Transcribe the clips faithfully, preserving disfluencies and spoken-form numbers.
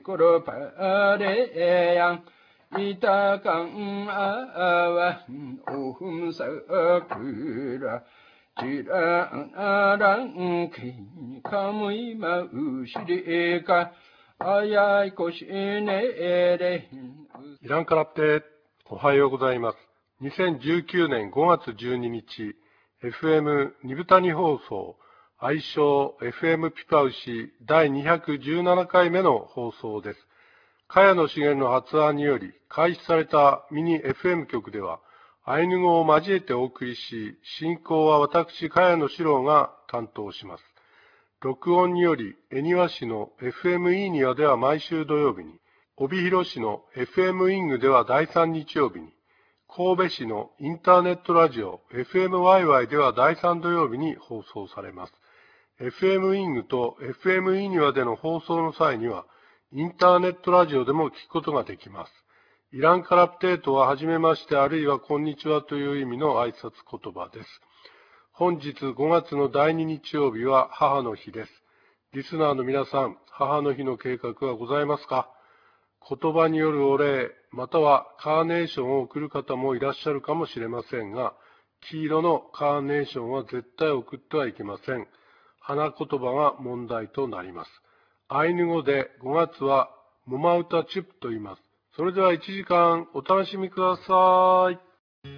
kuru pare yang ita kang awan ohum sakura jira arang ki kamui ma ushiri ka ayai koshine ere。 イランカラプテ、おはようございます。にせんじゅうきゅうねんごがつじゅうににち、エフエム ニブタニ放送、愛称 エフエム ピパウシだいにひゃくじゅうななかいめの放送です。茅野茂の発案により開始されたミニ エフエム 局では、アイヌ語を交えてお送りし、進行は私、茅野史郎が担当します。録音により、恵庭市の エフエム イーニワでは毎週土曜日に、帯広市の エフエム イングではだいさん日曜日に、神戸市のインターネットラジオ エフエムワイワイ ではだいさん土曜日に放送されます。エフエム イングと エフエム イニワでの放送の際には、インターネットラジオでも聞くことができます。イランカラプテートははじめましてあるいはこんにちはという意味の挨拶言葉です。本日ごがつのだいに日曜日は母の日です。リスナーの皆さん、母の日の計画はございますか？言葉によるお礼、またはカーネーションを送る方もいらっしゃるかもしれませんが、黄色のカーネーションは絶対送ってはいけません。花言葉が問題となります。アイヌ語でごがつはモマウタチュプと言います。それではいちじかんお楽しみください。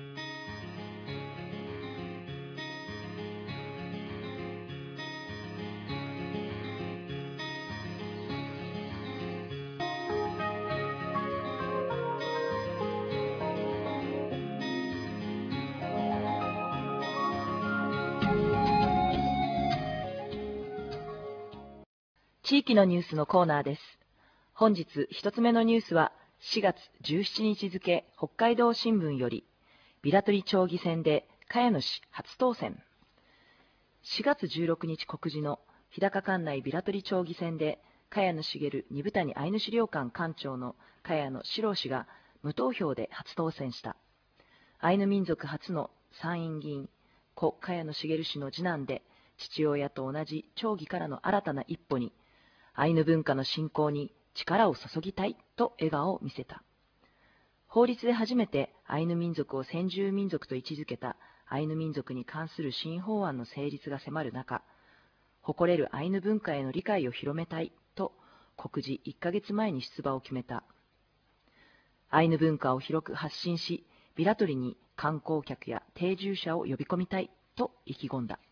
地域のニュースのコーナーです。本日一つ目のニュースはしがつじゅうしちにち付北海道新聞より、ビラトリ町議選で茅野市初当選。しがつじゅうろくにち告示の日高管内ビラトリ町議選で茅野茂二部谷アイヌ資料館館長の茅野史郎氏が無投票で初当選した。アイヌ民族初の参院議員、故茅野茂氏の次男で、父親と同じ町議からの新たな一歩に、アイヌ文化の振興に力を注ぎたいと笑顔を見せた。法律で初めてアイヌ民族を先住民族と位置づけたアイヌ民族に関する新法案の成立が迫る中、誇れるアイヌ文化への理解を広めたいと告示いっかげつまえに出馬を決めた。アイヌ文化を広く発信し、ビラトリに観光客や定住者を呼び込みたいと意気込んだ。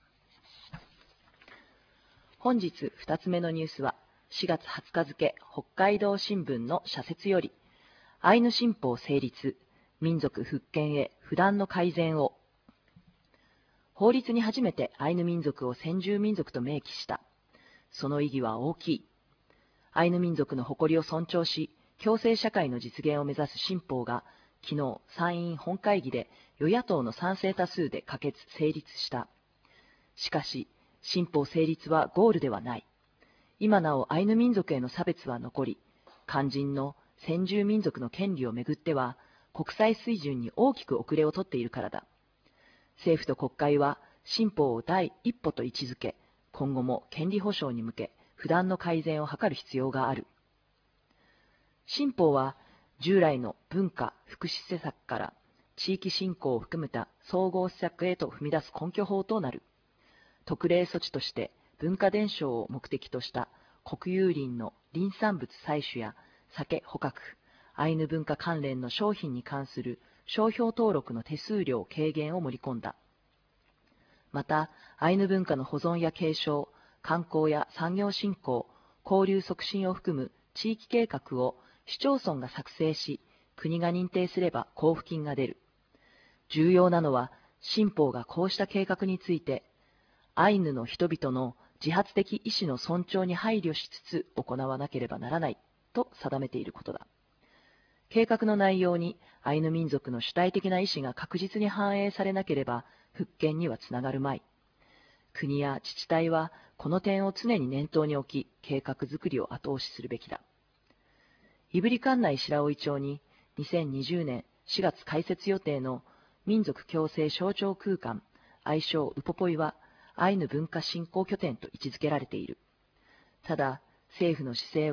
本日ふたつめのニュースは、しがつはつか付北海道新聞の社説より、アイヌ新法成立、民族復権へ不断の改善を。法律に初めてアイヌ民族を先住民族と明記した。その意義は大きい。アイヌ民族の誇りを尊重し、共生社会の実現を目指す新法が、昨日参院本会議で与野党の賛成多数で可決・成立した。しかし、新法成立はゴールではない。今なおアイヌ民族への差別は残り、肝心の先住民族の権利をめぐっては、国際水準に大きく遅れをとっているからだ。政府と国会は新法を第一歩と位置づけ、今後も権利保障に向け、不断の改善を図る必要がある。新法は、従来の文化・福祉施策から地域振興を含めた総合施策へと踏み出す根拠法となる。特例措置として、文化伝承を目的とした国有林の林産物採取や酒捕獲、アイヌ文化関連の商品に関する商標登録の手数料軽減を盛り込んだ。また、アイヌ文化の保存や継承、観光や産業振興、交流促進を含む地域計画を市町村が作成し、国が認定すれば交付金が出る。重要なのは、新法がこうした計画について、アイヌの人々の自発的意思の尊重に配慮しつつ行わなければならないと定めていることだ。計画の内容にアイヌ民族の主体的な意思が確実に反映されなければ復権にはつながるまい。国や自治体はこの点を常に念頭に置き、計画づくりを後押しするべきだ。胆振管内白老町ににせんにじゅうねんしがつ開設予定の民族共生象徴空間、愛称ウポポイは、アイヌ文化振興拠点と位置づけられている。ただ、政府の姿勢は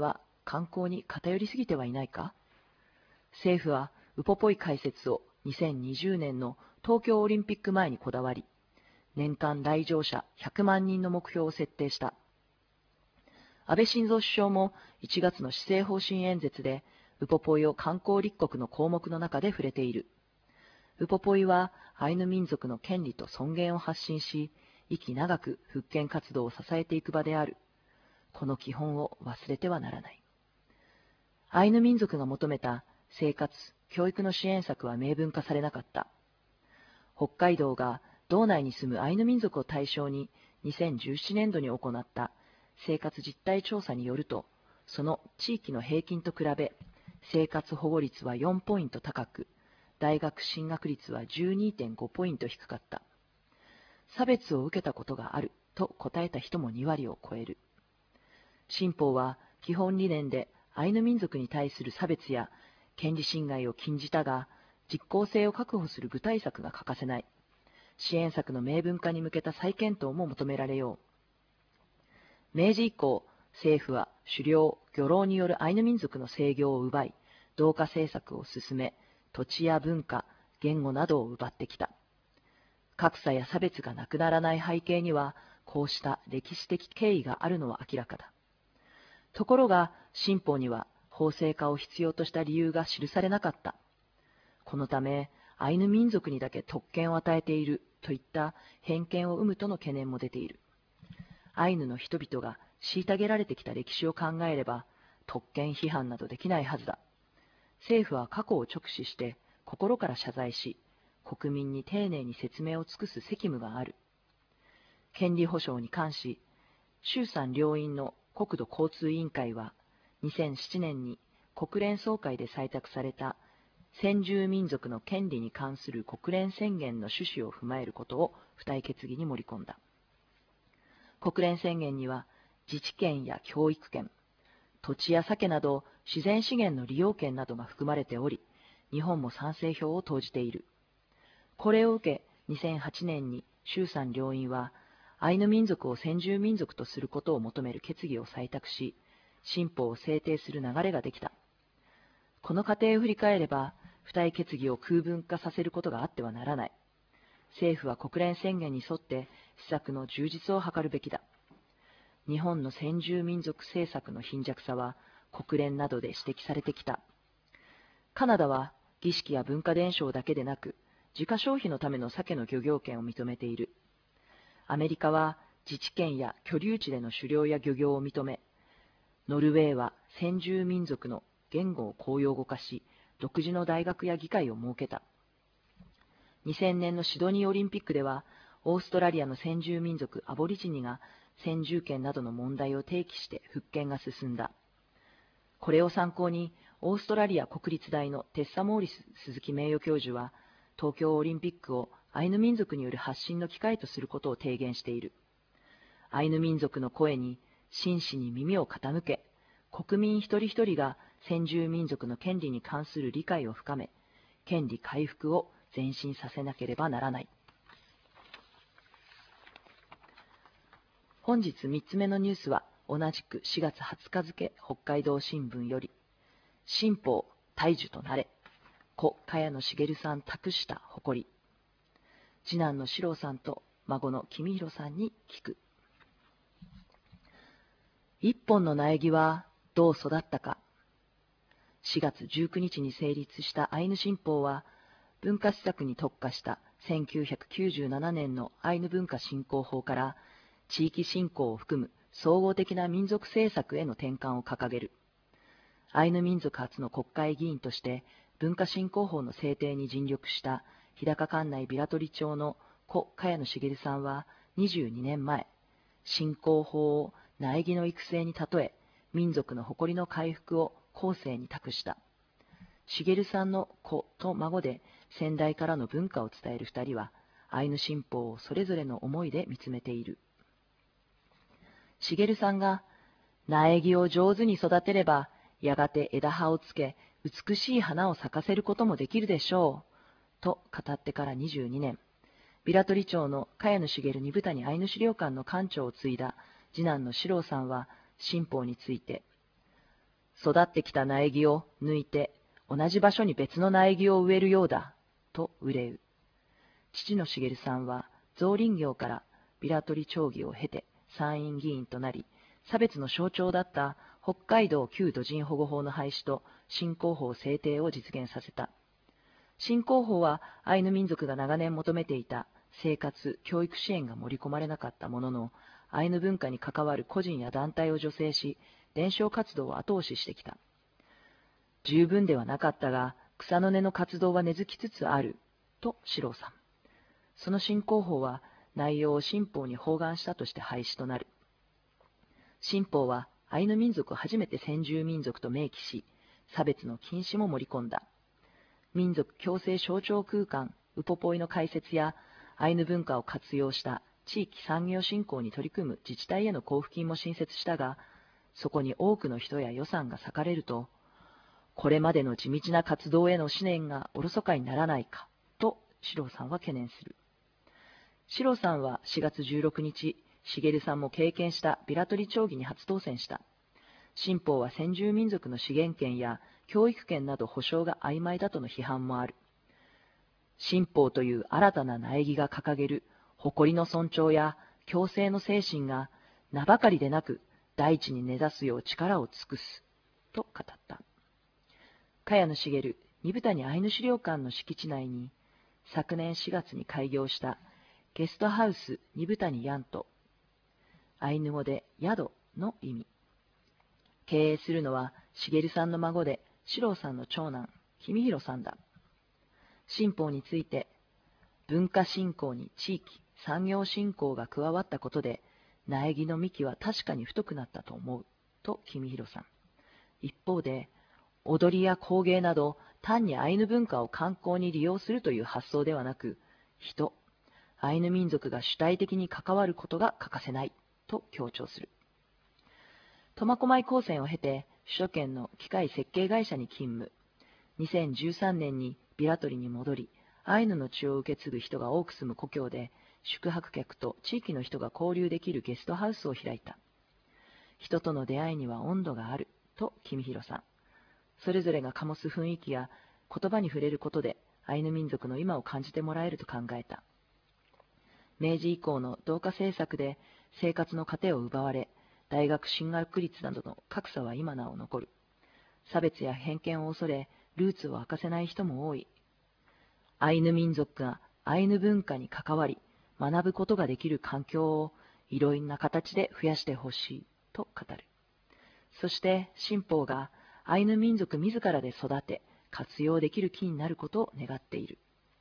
観光に偏りすぎてはいないか？政府はウポポイ開設をにせんにじゅうねんの東京オリンピック前にこだわり、年間来場者ひゃくまんにんの目標を設定した。安倍晋三首相もいちがつの施政方針演説で、ウポポイを観光立国の項目の中で触れている。ウポポイはアイヌ民族の権利と尊厳を発信し、息長く復権活動を支えていく場である。この基本を忘れてはならない。アイヌ民族が求めた生活、教育の支援策は明文化されなかった。北海道が道内に住むアイヌ民族を対象ににせんじゅうななねんどに行った生活実態調査によると、その地域の平均と比べ、生活保護率はよんポイント高く、大学進学率は じゅうにてんご ポイント低かった。差別を受けたことがあると答えた人もにわりを超える。新法は基本理念でアイヌ民族に対する差別や権利侵害を禁じたが、実効性を確保する具体策が欠かせない。支援策の明文化に向けた再検討も求められよう。明治以降、政府は狩猟、漁労によるアイヌ民族の制御を奪い、同化政策を進め、土地や文化、言語などを奪ってきた。格差や差別がなくならない背景には、こうした歴史的経緯があるのは明らかだ。ところが、新法には法制化を必要とした理由が記されなかった。このため、アイヌ民族にだけ特権を与えているといった偏見を生むとの懸念も出ている。アイヌの人々が虐げられてきた歴史を考えれば、特権批判などできないはずだ。政府は過去を直視して心から謝罪し、国民に丁寧に説明を尽くす責務がある。権利保障に関し、衆参両院の国土交通委員会は、にせんななねんに国連総会で採択された先住民族の権利に関する国連宣言の趣旨を踏まえることを付帯決議に盛り込んだ。国連宣言には、自治権や教育権、土地や酒など自然資源の利用権などが含まれており、日本も賛成票を投じている。これを受け、にせんはちねんに衆参両院は、アイヌ民族を先住民族とすることを求める決議を採択し、新法を制定する流れができた。この過程を振り返れば、付帯決議を空文化させることがあってはならない。政府は国連宣言に沿って施策の充実を図るべきだ。日本の先住民族政策の貧弱さは国連などで指摘されてきた。カナダは儀式や文化伝承だけでなく、自家消費のための鮭の漁業権を認めている。アメリカは自治権や居留地での狩猟や漁業を認め、ノルウェーは先住民族の言語を公用語化し、独自の大学や議会を設けた。にせんねんのシドニーオリンピックでは、オーストラリアの先住民族アボリジニが先住権などの問題を提起して復権が進んだ。これを参考に、オーストラリア国立大のテッサ・モーリス鈴木名誉教授は、東京オリンピックをアイヌ民族による発信の機会とすることを提言している。アイヌ民族の声に真摯に耳を傾け、国民一人一人が先住民族の権利に関する理解を深め、権利回復を前進させなければならない。本日みっつめのニュースは、同じくしがつはつか付北海道新聞より、新法大樹となれ、故茅野茂さん託した誇り。次男の四郎さんと孫の公弘さんに聞く。一本の苗木はどう育ったか。しがつじゅうくにちに成立したアイヌ新法は、文化施策に特化したせんきゅうひゃくきゅうじゅうななねんのアイヌ文化振興法から、地域振興を含む総合的な民族政策への転換を掲げる。アイヌ民族初の国会議員として文化振興法の制定に尽力した日高管内平取町の故茅野茂さんはにじゅうにねんまえ、振興法を苗木の育成に例え、民族の誇りの回復を後世に託した。茂さんの子と孫で先代からの文化を伝える二人は、アイヌ新法をそれぞれの思いで見つめている。茂さんが、苗木を上手に育てれば、やがて枝葉をつけ、美しい花を咲かせることもできるでしょう、と語ってからにじゅうにねん、平取町の茅野茂二部谷アイヌ資料館の館長を継いだ次男の四郎さんは、新法について、 育ってきた苗木を抜いて、同じ場所に別の苗木を植えるようだ、と憂う。父の茂さんは、造林業からビラ取り町議を経て参院議員となり、差別の象徴だった北海道旧土人保護法の廃止と新工法制定を実現させた。新工法はアイヌ民族が長年求めていた生活・教育支援が盛り込まれなかったものの、アイヌ文化に関わる個人や団体を助成し、伝承活動を後押ししてきた。十分ではなかったが、草の根の活動は根付きつつある、と四郎さん。その新工法は内容を新法に包含したとして廃止となる。新法はアイヌ民族を初めて先住民族と明記し、差別の禁止も盛り込んだ。民族共生象徴空間ウポポイの開設やアイヌ文化を活用した地域産業振興に取り組む自治体への交付金も新設したが、そこに多くの人や予算が割かれると、これまでの地道な活動への思念がおろそかにならないか、と四郎さんは懸念する。四郎さんはしがつじゅうろくにち、茂さんも経験したビラ取り町議に初当選した。新法は先住民族の資源権や教育権など保障が曖昧だとの批判もある。新法という新たな苗木が掲げる誇りの尊重や共生の精神が名ばかりでなく大地に根ざすよう力を尽くす、と語った。茅野茂二部谷アイヌ資料館の敷地内に昨年しがつに開業したゲストハウス二部谷ヤント、アイヌ語で宿の意味。経営するのは茂さんの孫で四郎さんの長男公弘さんだ。新法について、文化振興に地域産業振興が加わったことで苗木の幹は確かに太くなったと思う、と公弘さん。一方で、踊りや工芸など単にアイヌ文化を観光に利用するという発想ではなく、人、アイヌ民族が主体的に関わることが欠かせない、と強調する。苫小牧高専を経て首都圏の機械設計会社に勤務。にせんじゅうさんねんにビラ取りに戻り、アイヌの血を受け継ぐ人が多く住む故郷で、宿泊客と地域の人が交流できるゲストハウスを開いた。人との出会いには温度がある、と公弘さん。それぞれが醸す雰囲気や言葉に触れることで、アイヌ民族の今を感じてもらえると考えた。明治以降の同化政策で生活の糧を奪われ、大学進学率などの格差は今なお残る。差別や偏見を恐れ、ルーツを明かせない人も多い。アイヌ民族がアイヌ文化に関わり、学ぶことができる環境をいろいろな形で増やしてほしい、と語る。そして新法がアイヌ民族自らで育て、活用できる木になることを願っている。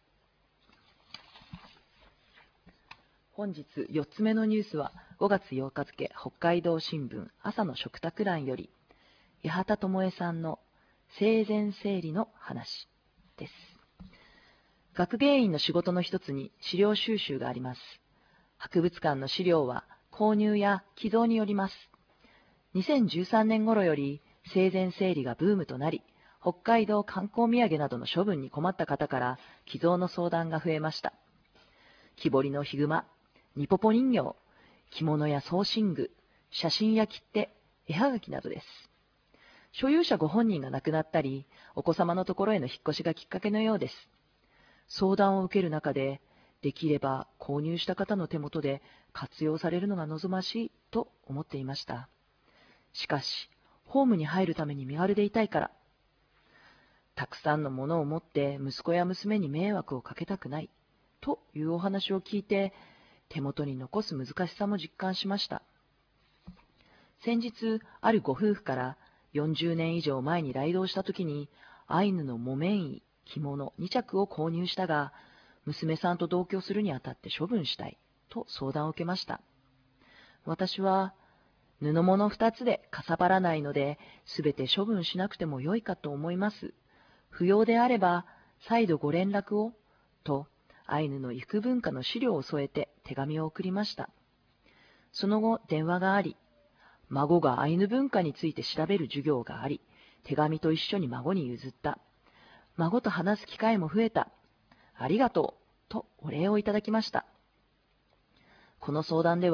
本日よっつめのニュースはごがつようか付北海道新聞朝の食卓欄より八幡智恵さんの生前整理の話です。学芸員の仕事の一つに資料収集があります。博物館の資料は購入や寄贈によります。にせんじゅうさんねん頃より生前整理がブームとなり、北海道観光土産などの処分に困った方から寄贈の相談が増えました。木彫りのヒグマ、ニポポ人形、着物や装身具、写真や切手、絵はがきなどです。所有者ご本人が亡くなったり、お子様のところへの引っ越しがきっかけのようです。相談を受ける中で、できれば購入した方の手元で活用されるのが望ましいと思っていました。しかし、ホームに入るために身軽でいたいから、たくさんのものを持って息子や娘に迷惑をかけたくない、というお話を聞いて、手元に残す難しさも実感しました。先日、あるご夫婦からよんじゅうねん以上前に来道した時に、アイヌの木綿衣、着物に着を購入したが、娘さんと同居するにあたって処分したい、と相談を受けました。私は、布物ふたつでかさばらないので、すべて処分しなくてもよいかと思います。不要であれば、再度ご連絡を、と、アイヌの衣服文化の資料を添えて手紙を送りました。その後、電話があり、孫がアイヌ文化について調べる授業があり、手紙と一緒に孫に譲った。孫と話す機会も増えた。ありがとう、とお礼をいただきました。この相談では、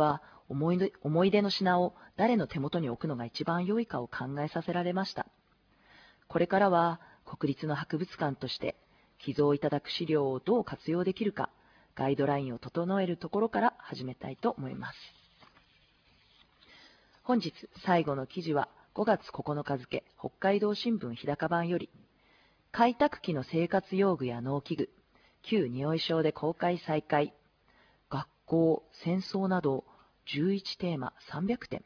思い出、思い出の品を誰の手元に置くのが一番良いかを考えさせられました。これからは国立の博物館として寄贈いただく資料をどう活用できるか、ガイドラインを整えるところから始めたいと思います。本日最後の記事はごがつここのか付、北海道新聞日高版より、開拓期の生活用具や農機具、旧匂い賞で公開再開、学校、戦争などじゅういちテーマさんびゃくてん。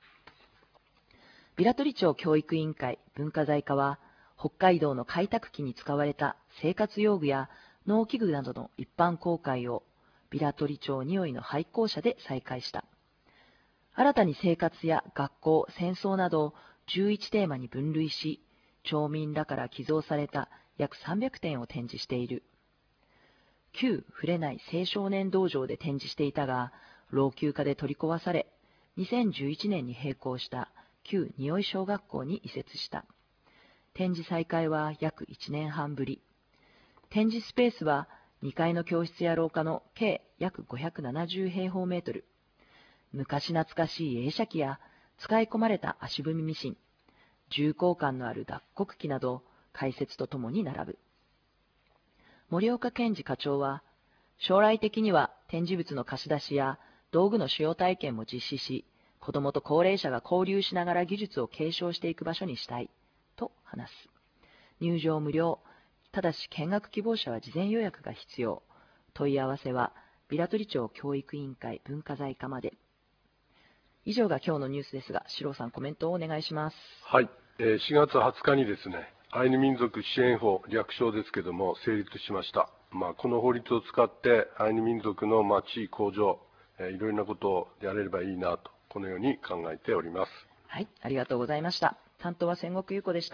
平取町教育委員会文化財課は、北海道の開拓期に使われた生活用具や農機具などの一般公開を平取町匂いの廃校舎で再開した。新たに生活や学校、戦争などじゅういちテーマに分類し、町民らから寄贈された約さんびゃくてんを展示している。旧触れない青少年道場で展示していたが、老朽化で取り壊され、にせんじゅういちねんに閉校した旧匂い小学校に移設した。展示再開は約いちねんはんぶり。展示スペースはにかいの教室や廊下の計約ごひゃくななじゅうへいほうメートル。昔懐かしい映写機や使い込まれた足踏みミシン、重厚感のある脱穀機など解説とともに並ぶ。森岡健二課長は、将来的には展示物の貸し出しや道具の使用体験も実施し、子どもと高齢者が交流しながら技術を継承していく場所にしたい、と話す。入場無料、ただし見学希望者は事前予約が必要。問い合わせは、平取町教育委員会文化財課まで。以上が今日のニュースですが、四郎さんコメントをお願いします。 はい、えー、しがつはつかにですね、アイヌ民族支援法、略称ですけども、成立しました。まあ、この法律を使って、アイヌ民族のまあ地位向上、えー、いろいろなことをやれればいいなと、このように考えております。 はい、ありがとうございました。担当は千石優子でした。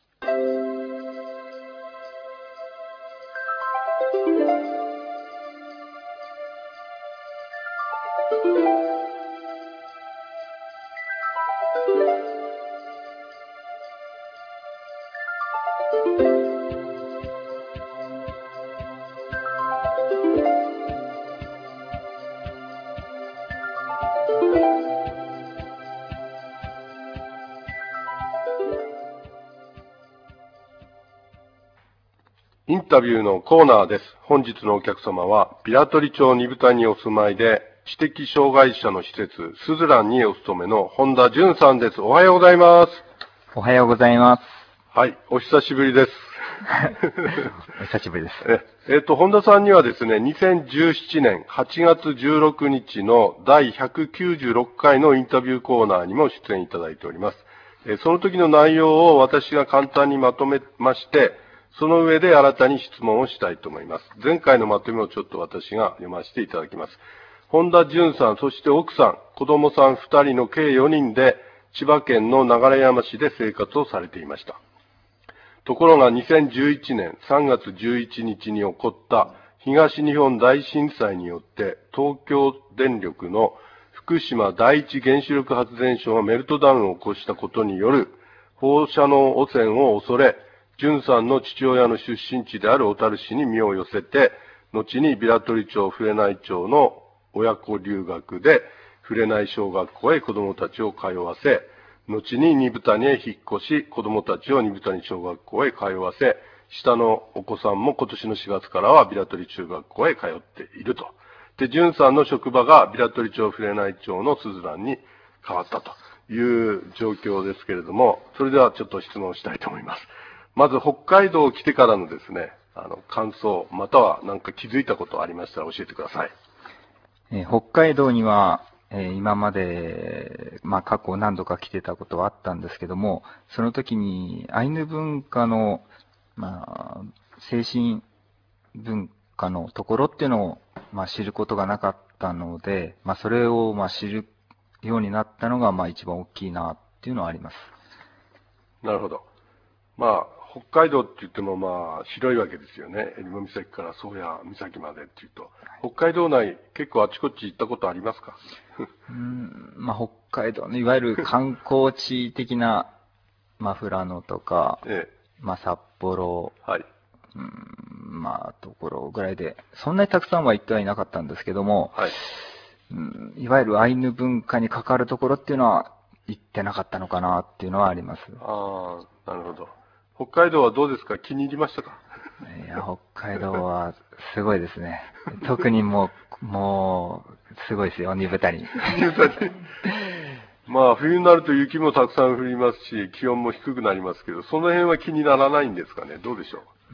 インタビューのコーナーです。本日のお客様は、平取町二豚にお住まいで、知的障害者の施設、スズランにお勤めの本田淳さんです。おはようございます。 おはようございます。 はい、お久しぶりです。 お久しぶりです。 え、えっと、本田さんにはですね、にせんじゅうななねんはちがつじゅうろくにちのだいひゃくきゅうじゅうろっかいのインタビューコーナーにも出演いただいております。え、その時の内容を私が簡単にまとめまして、その上で新たに質問をしたいと思います。前回のまとめをちょっと私が読ませていただきます。本田淳さん、そして奥さん、子供さんふたりの計よにんで、千葉県の流山市で生活をされていました。ところがにせんじゅういちねんさんがつじゅういちにちに起こった東日本大震災によって東京電力の福島第一原子力発電所がメルトダウンを起こしたことによる放射能汚染を恐れ、淳さんの父親の出身地である小樽市に身を寄せて、後に平取町触れない町の親子留学で触れない小学校へ子供たちを通わせ、後に二豚にへ引っ越し、子供たちを二豚に小学校へ通わせ、下のお子さんも今年のしがつからは平取中学校へ通っていると。で、淳さんの職場が平取町触れない町のスズランに変わったという状況ですけれども、それではちょっと質問したいと思います。まず北海道来てからのですね、あの感想、または何か気づいたことありましたら教えてください。 えー、北海道には、えー、今まで、まあ、過去何度か来てたことはあったんですけども、その時にアイヌ文化の、まあ、精神文化のところっていうのを、まあ、知ることがなかったので、まあ、それを、まあ、知るようになったのが、まあ、一番大きいなっていうのはあります。 なるほど。まあ、北海道って言ってもまあ広いわけですよね。えりも岬から宗谷岬までっていうと、北海道内結構あちこち行ったことありますか？ うーん、まあ北海道のいわゆる観光地的な、まあ富良野とか、ええ、まあ札幌、はい、うーん、まあところぐらいで、そんなにたくさんは行ってはいなかったんですけども、はい、 うん、いわゆるアイヌ文化に関わるところっていうのは行ってなかったのかなっていうのはあります。 ああ、なるほど。北海道はどうですか？気に入りましたか？ いや、北海道はすごいですね。特にもう、もう、すごいですよ、煮豚に。 煮豚に。まあ、冬になると雪もたくさん降りますし、気温も低くなりますけど、その辺は気にならないんですかね？どうでしょう？ うん。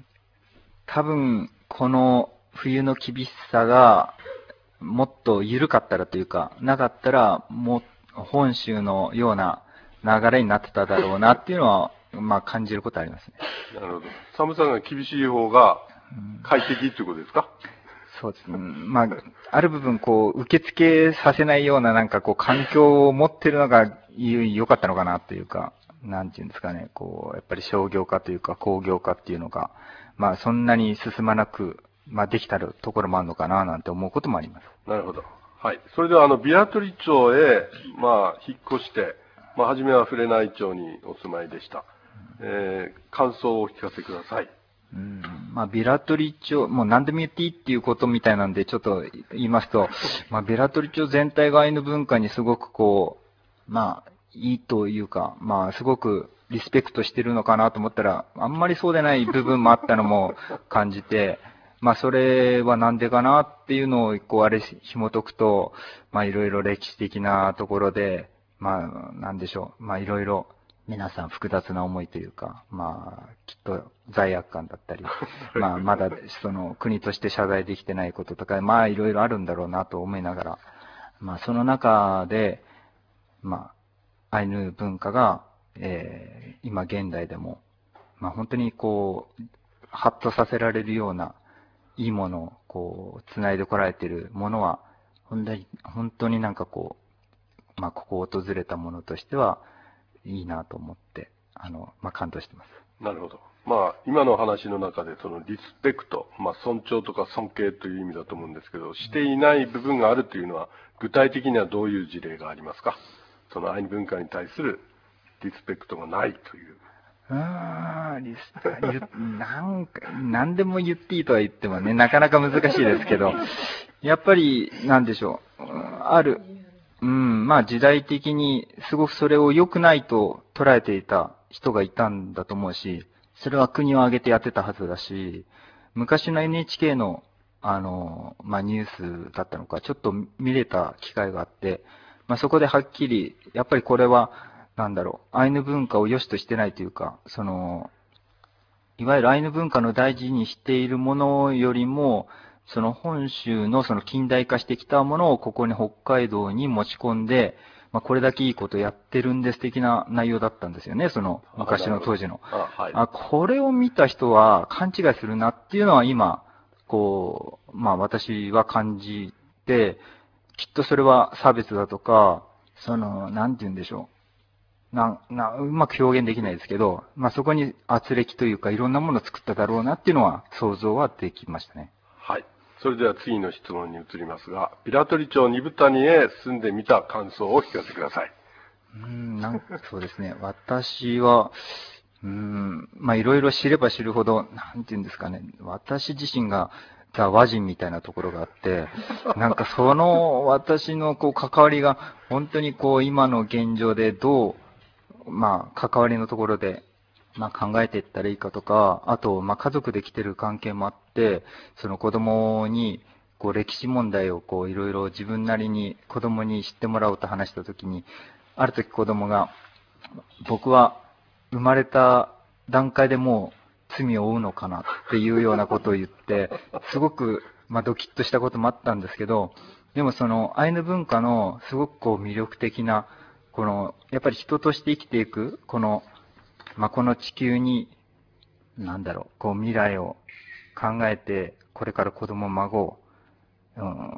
多分、この冬の厳しさが、もっと緩かったらというか、なかったら、もう、本州のような流れになってただろうなっていうのは、まあ感じることありますね。 なるほど。寒さが厳しい方が快適っていうことですか？ そうですね。まあ、ある部分、こう、受付させないような、なんかこう、環境を持ってるのが良かったのかなというか、なんていうんですかね、こう、やっぱり商業化というか、工業化っていうのが、まあ、そんなに進まなく、まあ、できたるところもあるのかな、なんて思うこともあります。 なるほど。はい。それでは、あの、ビアトリ町へ、まあ、引っ越して、まあ、初めは触れない町にお住まいでした。えー、感想をお聞かせください。 うん、まあ、ビラトリ町、もう何でも言っていいっていうことみたいなんで、ちょっと言いますと、まあ、ビラトリ町全体がアイヌ文化にすごくこう、まあ、いいというか、まあ、すごくリスペクトしてるのかなと思ったら、あんまりそうでない部分もあったのも感じて、まあ、それはなんでかなっていうのを、こう、あれ、紐解くと、まあ、いろいろ歴史的なところで、まあ、なんでしょう、まあ、いろいろ、皆さん複雑な思いというか、まあ、きっと罪悪感だったり、まあ、まだその国として謝罪できてないこととか、まあ、いろいろあるんだろうなと思いながら、まあ、その中で、まあ、アイヌ文化が、えー、今現代でも、まあ、本当にこう、ハッとさせられるような、いいものを、こう、繋いでこられているものは、本当に、本当になんかこう、まあ、ここを訪れたものとしては、いいなと思って、あの、まあ、感動してます。 なるほど。まあ、今の話の中で、そのリスペクト、まあ、尊重とか尊敬という意味だと思うんですけど、していない部分があるというのは、具体的にはどういう事例がありますか？そのアイヌ文化に対するリスペクトがないという。 うーん、リスなんか、なんでも言っていいとは言ってもね、なかなか難しいですけど、やっぱり、なんでしょう、ある、うん、まあ時代的にすごくそれを良くないと捉えていた人がいたんだと思うし、それは国を挙げてやってたはずだし、昔の エヌエイチケー の、あの、まあニュースだったのか、ちょっと見れた機会があって、まあそこではっきり、やっぱりこれは、なんだろう、アイヌ文化を良しとしてないというか、その、いわゆるアイヌ文化の大事にしているものよりも、その本州のその近代化してきたものをここに北海道に持ち込んで、まあ、これだけいいことやってるんです的な内容だったんですよね、その昔の当時の。 あ、はい、 あ、これを見た人は勘違いするなっていうのは今、こう、まあ私は感じて、きっとそれは差別だとか、その、なんて言うんでしょう。な、な、うまく表現できないですけど、まあそこに圧力というかいろんなものを作っただろうなっていうのは想像はできましたね。 はい。それでは次の質問に移りますが、ビラトリ町二部谷へ住んでみた感想を聞かせてください。 うーん、なんかそうですね。私は、うーん、まあいろいろ知れば知るほど、なんて言うんですかね。私自身がザ・和人みたいなところがあって、なんかその私のこう関わりが本当にこう今の現状でどう、まあ関わりのところで、まあ考えていったらいいかとか、あと、まあ家族で来てる関係もあって、その子供に、こう歴史問題をこういろいろ自分なりに子供に知ってもらおうと話したときに、ある時子供が、僕は生まれた段階でもう罪を負うのかなっていうようなことを言って、すごく、まあドキッとしたこともあったんですけど、でもそのアイヌ文化のすごくこう魅力的な、この、やっぱり人として生きていく、この、まあ、この地球に、なんだろう、こう未来を考えて、これから子供、孫を、うん、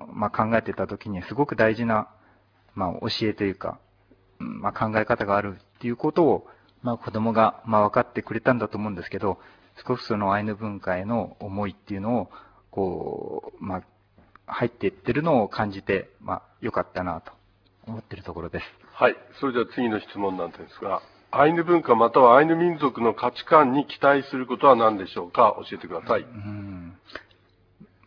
まあ、考えてた時にすごく大事な、まあ、教えというか、まあ、考え方があるっていうことを、まあ、子供が、まあ、分かってくれたんだと思うんですけど、少しそのアイヌ文化への思いっていうのを、こう、まあ、入っていってるのを感じて、まあ、よかったなと思ってるところです。 はい。それでは次の質問なんですが、アイヌ文化またはアイヌ民族の価値観に期待することは何でしょうか？教えてください。 うん、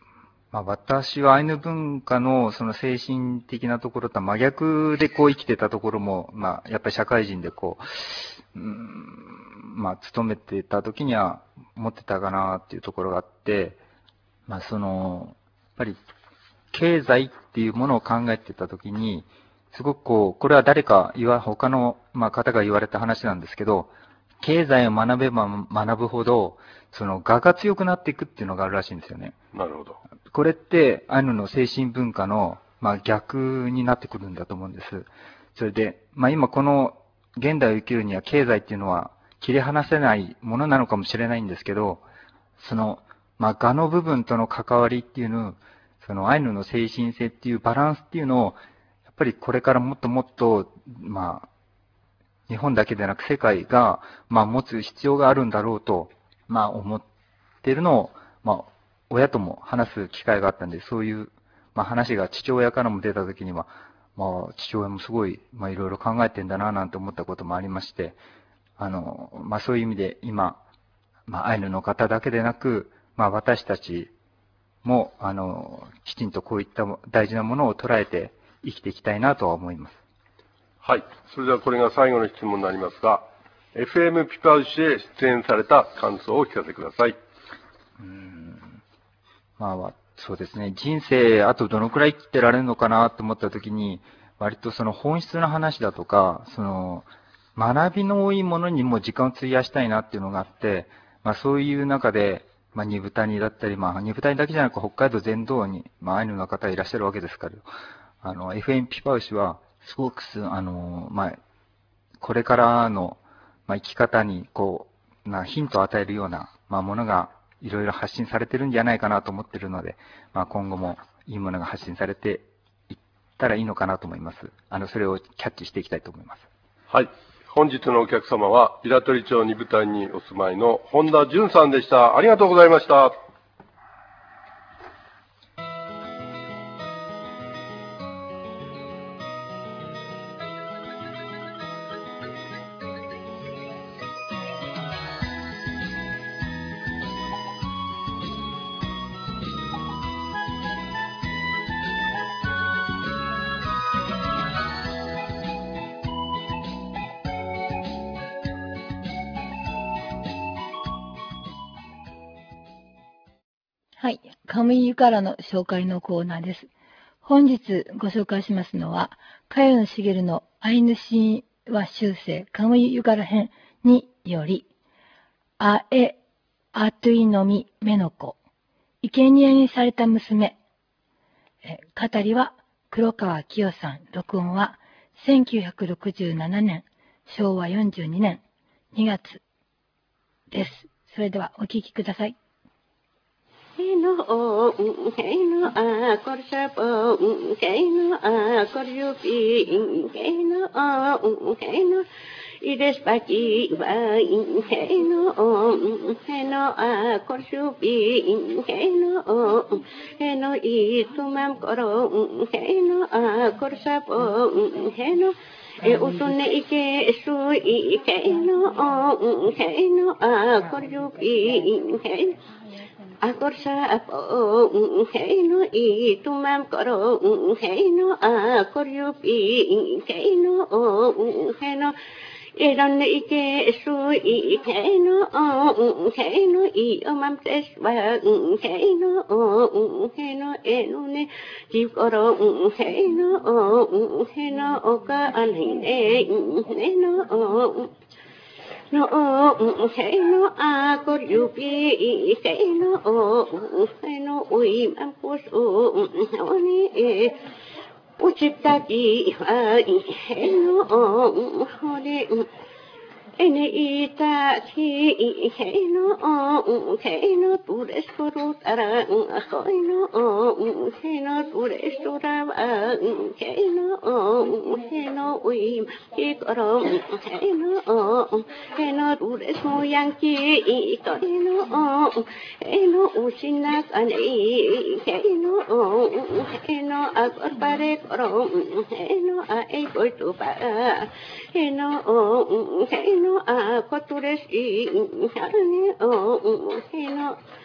まあ、私はアイヌ文化のその精神的なところとは真逆でこう生きてたところも、まあ、やっぱり社会人でこう、うーん、まあ、勤めてた時には持ってたかなっていうところがあって、まあ、その、やっぱり、経済っていうものを考えてた時に、すごくこう、これは誰か言わ、他の、まあ、方が言われた話なんですけど、経済を学べば学ぶほど、その、我が強くなっていくっていうのがあるらしいんですよね。 なるほど。 これって、アイヌの精神文化の、まあ、逆になってくるんだと思うんです。それで、まあ、今この現代を生きるには経済っていうのは切り離せないものなのかもしれないんですけど、その、まあ、我の部分との関わりっていうの、そのアイヌの精神性っていうバランスっていうのを、やっぱりこれからもっともっと、まあ、日本だけでなく世界が、まあ、持つ必要があるんだろうと、まあ、思っているのを、まあ、親とも話す機会があったんで、そういう、まあ、話が父親からも出たときには、まあ、父親もすごい、まあ、いろいろ考えてんだな、なんて思ったこともありまして、あの、まあ、そういう意味で今、まあ、アイヌの方だけでなく、まあ、私たちも、あの、きちんとこういった大事なものを捉えて生きていきたいなとは思います。 はい。それではこれが最後の質問になりますが、エフエム ピパウシへ出演された感想をお聞かせください。 うーんまあ、そうですね。人生、あとどのくらい生きてられるのかなと思ったときに、割とその本質の話だとか、その、学びの多いものにも時間を費やしたいなっていうのがあって、まあそういう中で、まあ二部谷だったり、まあ二部谷だけじゃなく北海道全道に、まあアイヌの方いらっしゃるわけですから、あの、エフエム ピパウシは、すごくす、あの、まあ、これからの、まあ生き方に、こう、なヒントを与えるような、まあものが、いろいろ発信されてるんじゃないかなと思ってるので、まあ今後もいいものが発信されていったらいいのかなと思います。あの、それをキャッチしていきたいと思います。 はい。本日のお客様は、平取町二部谷にお住まいの本田淳さんでした。ありがとうございました。 はい。カムイからの紹介のコーナーです。本日ご紹介しますのは、茅野茂のアイヌ神話修正カムイから編により、あえ、あといのみめの子、生贄にされた娘、え語りは黒川清さん、録音はせんきゅうひゃくろくじゅうななねん、しょうわよんじゅうにねんにがつです。それではお聞きください。 Hey no, oh, hey no, ah, korshapo, hey no, ah, korshupi, hey no, oh, hey no, idespaki, hey no, oh, hey no, ah, korshupi, hey no, oh, hey no, itumam koro, hey no, ah, korshapo, hey no, e utune ike su ike no, oh, hey no, ah, korshupi, hey Akor sa apo, hey no, itumam koro, hey no, akor yupi, hey no, hey no, iron ike su hey no, hey no, i omam tesba, hey no, hey no, enune, jib koro, hey no, hey no, oka anhine, hey no, no, hey no, akor yupi, hey no, hey no, uim am pus oni, uchiptaki, hey no, hone, ene ita ki, hey no, hey no, tures kurutara, hey no, hey no, tures turava, hey no, hey no, uim, kikorom, hey no, hey no, tures moyang ki, hey no, hey no, usinak anei, hey no, hey no, akor pare korom, hey no, ae koitupa, hey no, hey no, a kotures i, hey no, hey no,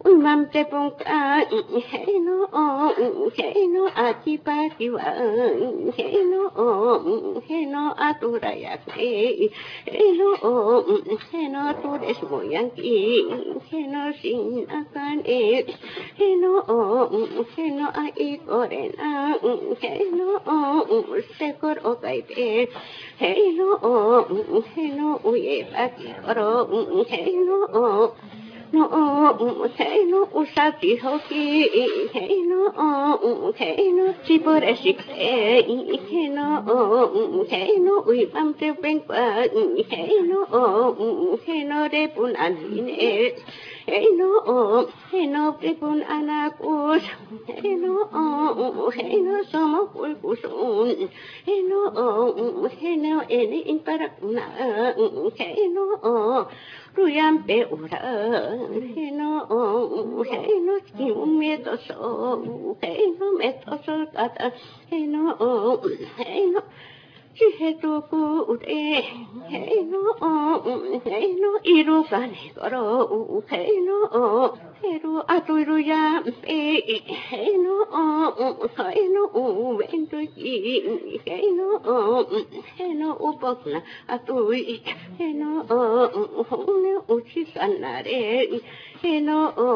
Umam te pong ka hey no hey no ati pa ti wa hey no hey no aturaya hey no hey no tu des mo yang ki hey no sin akan e hey no hey no ai koren a hey no se kor o kai pe hey no hey no uye pa ki koro hey no no hey no usati hoki hey no hey no si por asik hey no hey no ui mam te peng pa hey no hey no de pun anine hey no hey no de pun anakus hey no hey no sama kul kusun hey no hey no eni in parakuna hey no Ruyam pe ura, hey no, hey no, kim me to so, hey no, me to so kata, hey no, hey no, si he to ku ure, hey no, hey no, iru kane koro, hey no, hey no, atu ruyam pe, hey no, hey no, ventu ki, hey no, hey no, upokna atu, hey no, ne uchi kanare, hey no,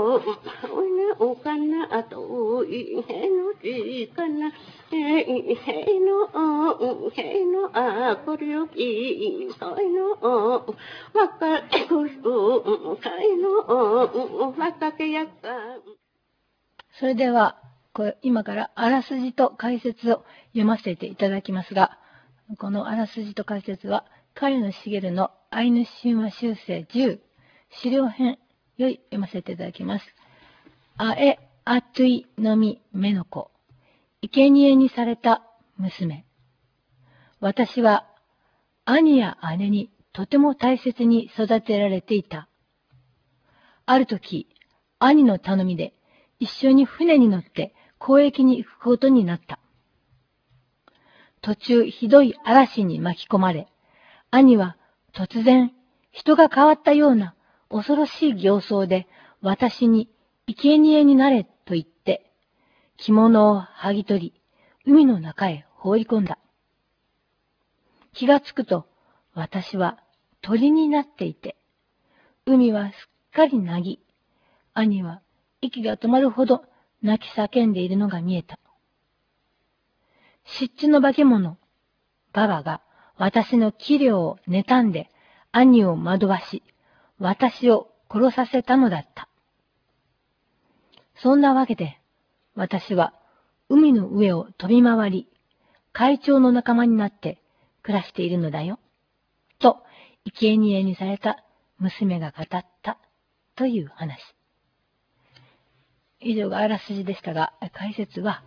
ne ukana atu, hey no, chi kana, hey no, hey no, akoryuki, hey no, waka kusu, hey no, waka kiyaka. それでは、これ今からあらすじと解説を読ませていただきますが、このあらすじと解説は、茅野茂のアイヌ神話修正じゅう、資料編より読ませていただきます。あえあついのみめの子、生贄にされた娘。私は兄や姉にとても大切に育てられていた。ある時、兄の頼みで一緒に船に乗って交易に行くことになった。途中ひどい嵐に巻き込まれ、兄は突然人が変わったような恐ろしい形相で私に生贄になれと言って、着物を剥ぎ取り、海の中へ放り込んだ。気がつくと私は鳥になっていて、海はすっかりなぎ、兄は息が止まるほど泣き叫んでいるのが見えた。湿地の化け物、ババが私の器量を妬んで兄を惑わし、私を殺させたのだった。そんなわけで、私は海の上を飛び回り、海鳥の仲間になって暮らしているのだよ。と、生贄にされた娘が語ったという話。以上があらすじでしたが、解説は、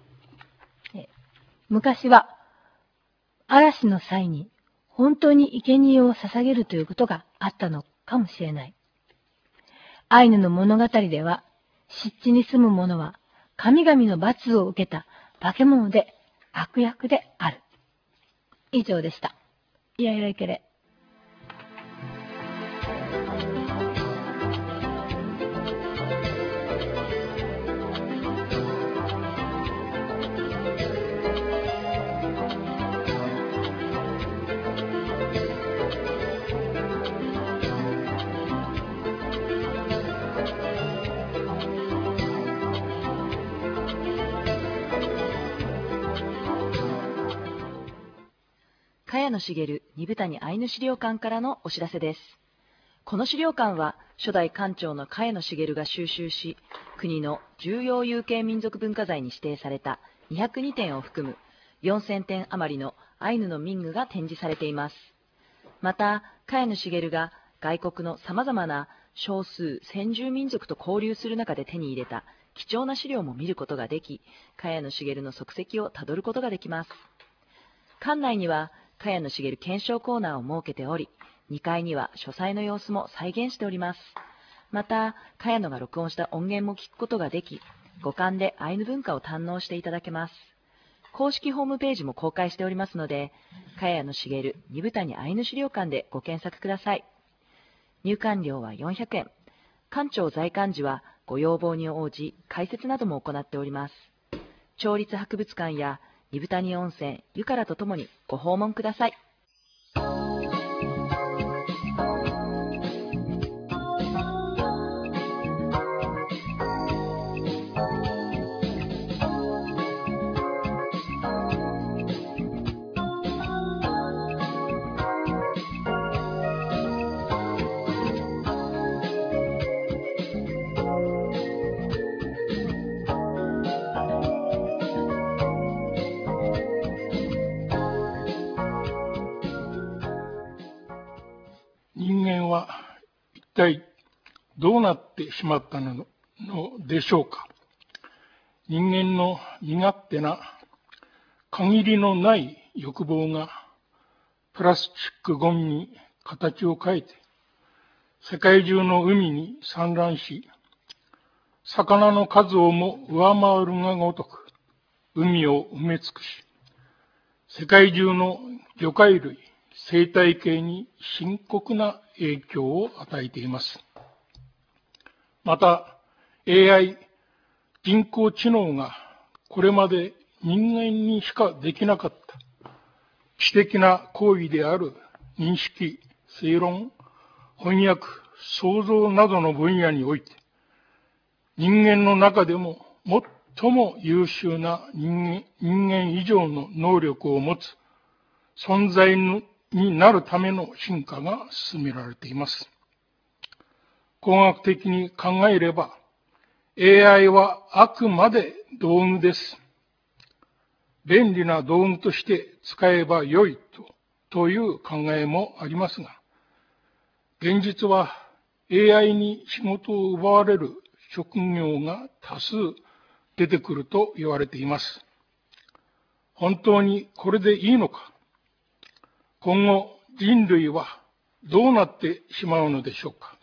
昔は嵐の際に本当に生贄を捧げるということがあったのかもしれない。アイヌの物語では、湿地に住む者は神々の罰を受けた化け物で悪役である。以上でした。いやいらいけれ。 茅野茂二部谷アイヌ資料館からのお知らせです。この資料館は初代館長の茅野茂が収集し、国の重要有形民族文化財に指定されたにひゃくにてんを含むよんせんてん余りのアイヌの民具が展示されています。また、茅野茂が外国の様々な少数先住民族と交流する中で手に入れた貴重な資料も見ることができ、茅野茂の足跡をたどることができます。館内には茅野茂検証コーナーを設けており、にかいには書斎の様子も再現しております。また、茅野が録音した音源も聞くことができ、五感でアイヌ文化を堪能していただけます。公式ホームページも公開しておりますので、茅野茂二部谷アイヌ資料館でご検索ください。入館料はよんひゃくえん。館長在館時はご要望に応じ解説なども行っております。町立博物館や二風谷温泉、湯からとともにご訪問ください。 人間は一体どうなってしまったのでしょうか。人間の身勝手な限りのない欲望がプラスチックゴミに形を変えて世界中の海に散乱し、魚の数をも上回るがごとく海を埋め尽くし、世界中の魚介類、生態系に深刻な影響を与えています。また、エーアイ、人工知能がこれまで人間にしかできなかった知的な行為である認識、推論、翻訳、創造などの分野において、人間の中でも最も優秀な人間、人間以上の能力を持つ存在になるための進化が進められています。工学的に考えれば、エーアイ はあくまで道具です。便利な道具として使えばよいと、という考えもありますが、現実は エーアイ に仕事を奪われる職業が多数出てくると言われています。本当にこれでいいのか。今後人類はどうなってしまうのでしょうか。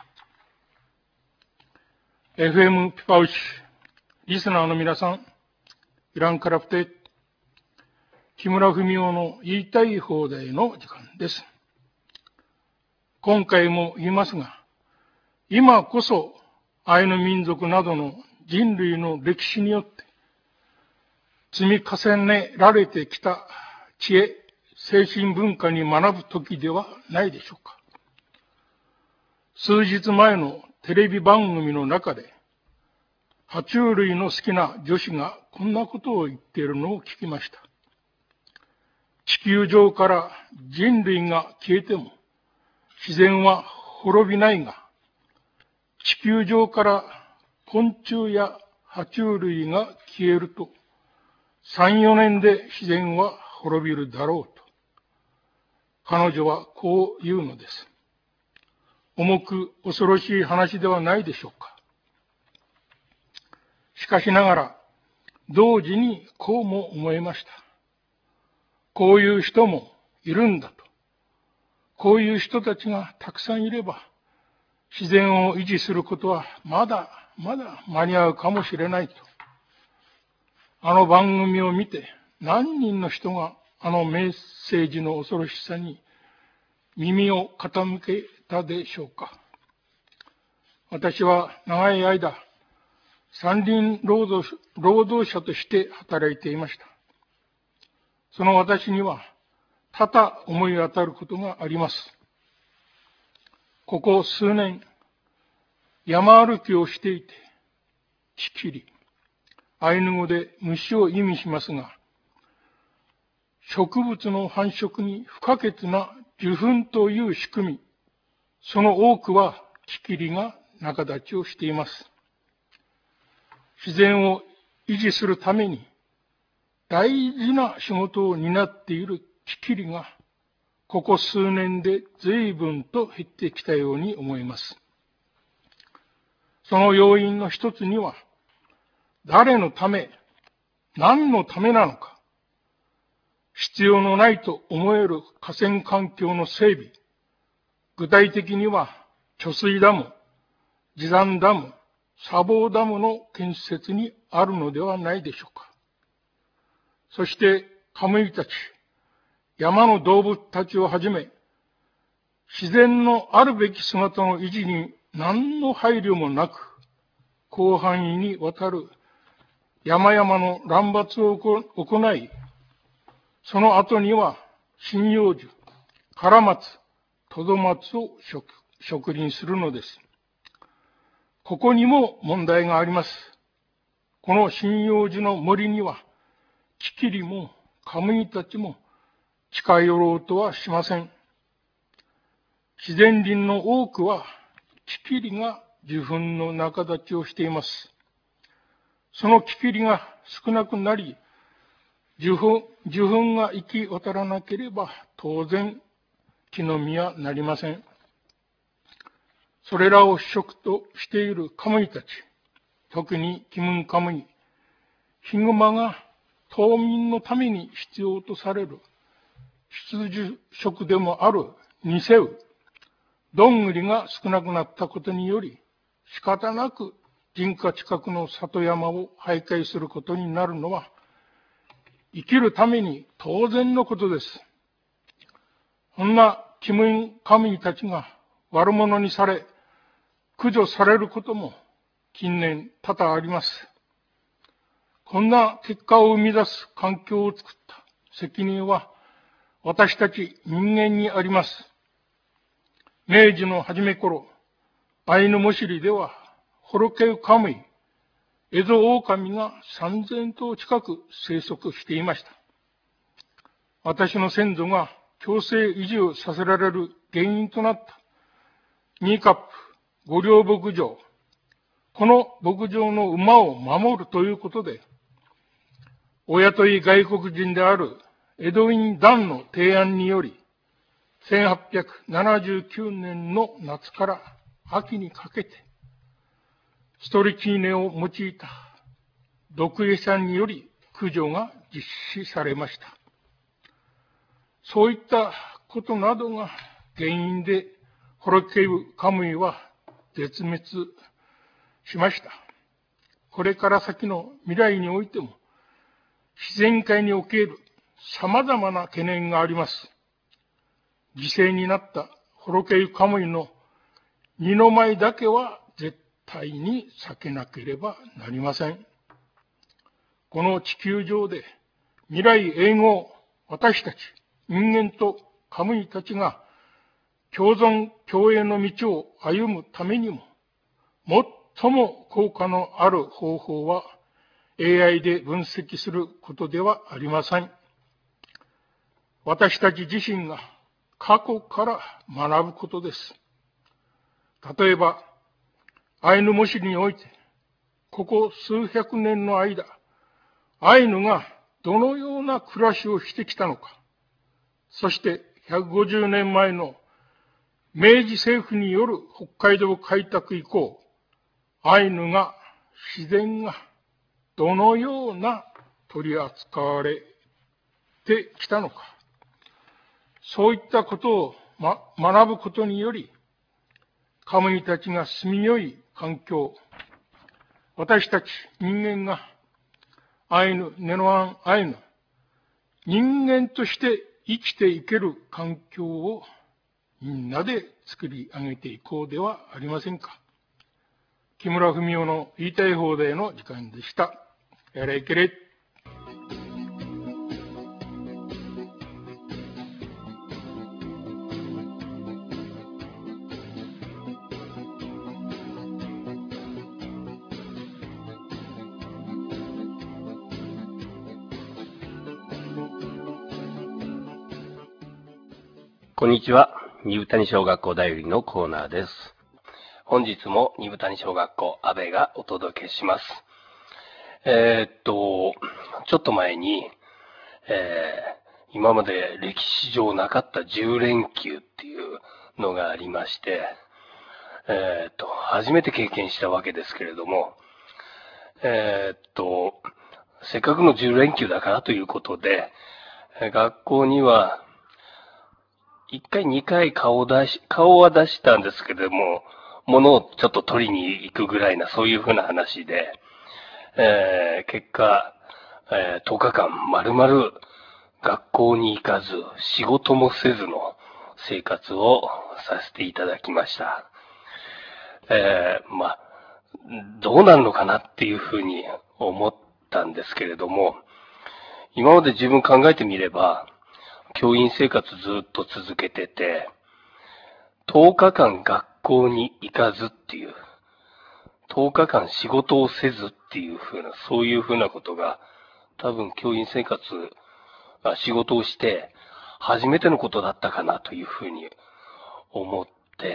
エフエム ピパウシ、リスナーの皆さん、イランカラプテ、木村文夫の言いたい放題の時間です。今回も言いますが、今こそアイヌ民族などの人類の歴史によって積み重ねられてきた知恵、精神文化に学ぶ時ではないでしょうか。数日前のテレビ番組の中で、爬虫類の好きな女子がこんなことを言っているのを聞きました。地球上から人類が消えても自然は滅びないが、地球上から昆虫や爬虫類が消えると、さん、よねんで自然は滅びるだろうと。彼女はこう言うのです。重く恐ろしい話ではないでしょうか。しかしながら、同時にこうも思いました。こういう人もいるんだと。こういう人たちがたくさんいれば、自然を維持することはまだまだ間に合うかもしれないと。あの番組を見て何人の人があのメッセージの恐ろしさに耳を傾けたでしょうか。私は長い間、山林労働、労働者として働いていました。その私には多々思い当たることがあります。ここ数年、山歩きをしていて、チキリ、アイヌ語で虫を意味しますが、植物の繁殖に不可欠な受粉という仕組み、その多くはチキリが仲立ちをしています。自然を維持するために大事な仕事を担っているチキリが、ここ数年で随分と減ってきたように思います。その要因の一つには、誰のため、何のためなのか、必要のないと思える河川環境の整備、具体的には貯水ダム、地山ダム、砂防ダムの建設にあるのではないでしょうか。そして、カムイたち、山の動物たちをはじめ、自然のあるべき姿の維持に何の配慮もなく、 広範囲にわたる山々の乱伐を行い、その後には針葉樹、唐松、トドマツを植植林するのです。ここにも問題があります。この針葉樹の森には、キキリもカムイたちも近寄ろうとはしません。自然林の多くは、キキリが受粉の仲立ちをしています。そのキキリが少なくなり、受粉、受粉が行き渡らなければ、当然、木の実はなりません。それらを主食としているカムイたち、特にキムンカムイ、ヒグマが島民のために必要とされる必需食でもあるニセウ、どんぐりが少なくなったことにより、仕方なく人家近くの里山を徘徊することになるのは、生きるために当然のことです。そんなキムイカムイたちが悪者にされ、駆除されることも近年多々あります。こんな結果を生み出す環境を作った責任は私たち人間にあります。明治の初め頃、アイヌモシリではホロケウカムイ、エゾオオカミがさんぜんとう近く生息していました。私の先祖が強制移住させられる原因となったニーカップ、御領牧場、この牧場の馬を守るということで、お雇い外国人であるエドウィン・ダンの提案により、せんはっぴゃくななじゅうきゅうねんの夏から秋にかけて、ストリキーネを用いた毒餌により駆除が実施されました。そういったことなどが原因でホロケウカムイは絶滅しました。これから先の未来においても、自然界における様々な懸念があります。犠牲になったホロケウカムイの二の舞だけは絶対に避けなければなりません。この地球上で未来永劫、私たち人間とカムイたちが共存共栄の道を歩むためにも、最も効果のある方法は エーアイ で分析することではありません。私たち自身が過去から学ぶことです。例えば、アイヌモシリにおいて、ここ数百年の間、アイヌがどのような暮らしをしてきたのか、そしてひゃくごじゅうねんまえの明治政府による北海道開拓以降、アイヌが、自然がどのような取り扱われてきたのか、そういったことを、ま、学ぶことにより、カムイたちが住みよい環境、私たち人間がアイヌ、ネノアンアイヌ、人間として生きていける環境をみんなで作り上げていこうではありませんか。木村文夫の言いたい放題の時間でした。やれいけれ。 こんにちは。二谷小学校だよりのコーナーです。本日も二谷小学校安倍がお届けします。えー、っと、ちょっと前に、えー、今まで歴史上なかったじゅう連休っていうのがありまして、えー、っと、初めて経験したわけですけれども、えー、っと、せっかくのじゅう連休だからということで、学校には、一回二回顔を出し、顔は出したんですけれども、物をちょっと取りに行くぐらいな、そういうふうな話で、えー、結果、えー、とおかかん丸々学校に行かず、仕事もせずの生活をさせていただきました。えー、まあ、 どうなるのかなっていうふうに思ったんですけれども、今まで自分考えてみれば、教員生活ずっと続けてて、とおかかん学校に行かずっていう、とおかかん仕事をせずっていうふうな、そういうふうなことが、多分教員生活、仕事をして初めてのことだったかなというふうに思って、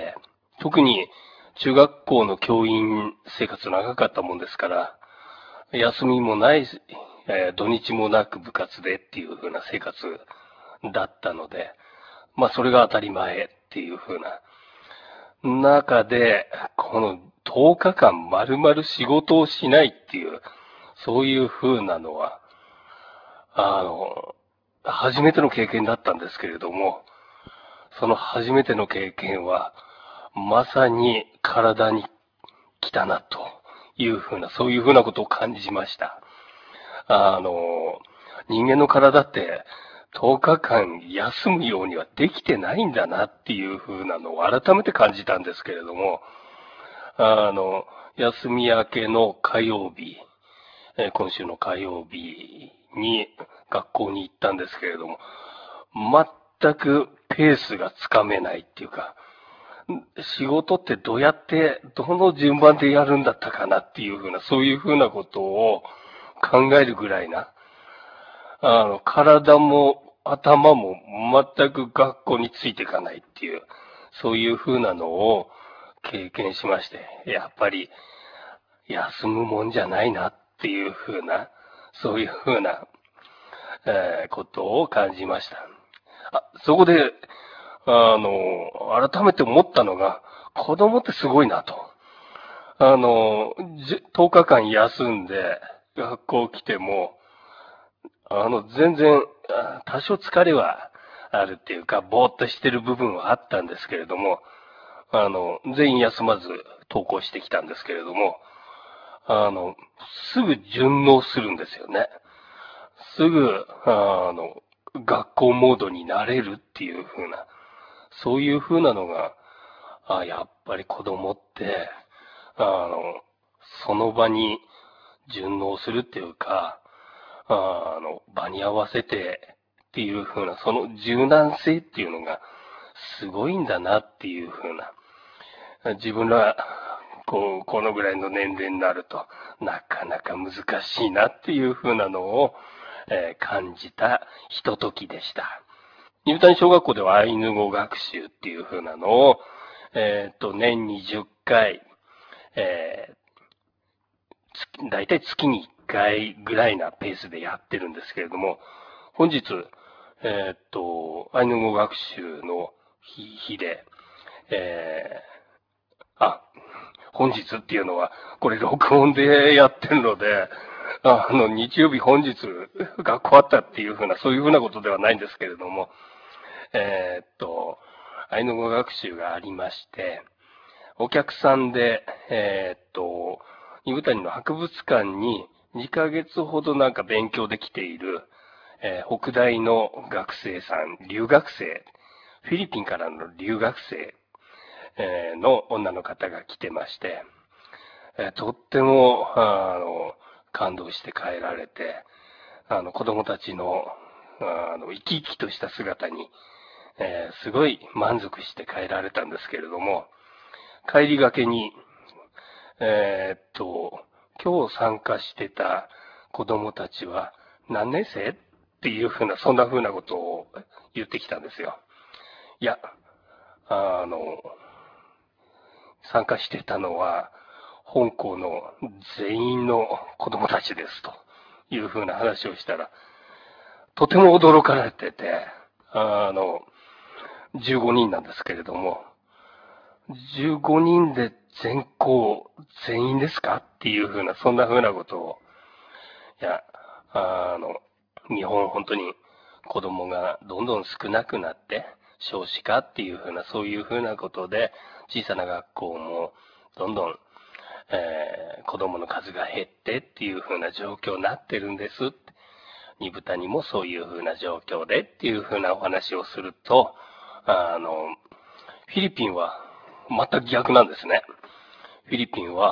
特に中学校の教員生活長かったもんですから、休みもない、えー、土日もなく部活でっていうふうな生活だったので、まあそれが当たり前っていうふうな中で、このとおかかん丸々仕事をしないっていう、そういうふうなのは、あの、初めての経験だったんですけれども、その初めての経験は、まさに体に来たなというふうな、そういうふうなことを感じました。あの、人間の体ってとおかかん休むようにはできてないんだなっていうふうなのを改めて感じたんですけれども、あの、休み明けの火曜日、えー今週の火曜日に学校に行ったんですけれども、全くペースがつかめないっていうか、仕事ってどうやって、どの順番でやるんだったかなっていうふうな、そういうふうなことを考えるぐらいな、あの、体も頭も全く学校についていかないっていう、そういうふうなのを経験しまして、やっぱり休むもんじゃないなっていうふうな、そういうふうな、えーことを感じました。あ、そこで、あの、改めて思ったのが、子供ってすごいなと。あの、じとおかかん休んで学校来ても、あの、全然、あ多少疲れはあるっていうか、ぼーっとしてる部分はあったんですけれども、あの、全員休まず登校してきたんですけれども、あの、すぐ順応するんですよね。すぐ、あの、学校モードになれるっていう風な、そういう風なのが、あやっぱり子供って、あの、その場に順応するっていうか、あの、場に合わせてっていう風な、その柔軟性っていうのがすごいんだなっていう風な、自分ら、こう、このぐらいの年齢になると、なかなか難しいなっていう風なのを、えー感じたひとときでした。入谷小学校ではアイヌ語学習っていう風なのを、えっと、年にじゅっかい、えー、だいたい月にいっかいぐらいなペースでやってるんですけれども、本日、えっと、アイヌ語学習の日日で、えー、あ、本日っていうのは、これ録音でやってるので、あの、日曜日本日学校あったっていうふうな、そういうふうなことではないんですけれども、えーっと、アイヌ語学習がありまして、お客さんで、えーっと、二部谷の博物館ににかげつほどなんか勉強できている、えー北大の学生さん、留学生、フィリピンからの留学生、えーの女の方が来てまして、えーとっても、あの、感動して帰られて、あの、子供たちの、あの、生き生きとした姿に、えーすごい満足して帰られたんですけれども、帰りがけに、えーっと、今日参加してた子供たちは何年生っていうふうな、そんなふうなことを言ってきたんですよ。いや、あの、参加してたのは、本校の全員の子供たちですというふうな話をしたら、とても驚かれてて、あの、じゅうごにんなんですけれども、じゅうごにんで全校全員ですかっていうふうな、そんなふうなことを、いや、あの、日本本当に子供がどんどん少なくなって、少子化っていうふうな、そういうふうなことで、小さな学校もどんどん、えー子供の数が減ってっていうふうな状況になってるんです。二部谷もそういうふうな状況でっていうふうなお話をすると、あの、フィリピンは全く逆なんですね。フィリピンは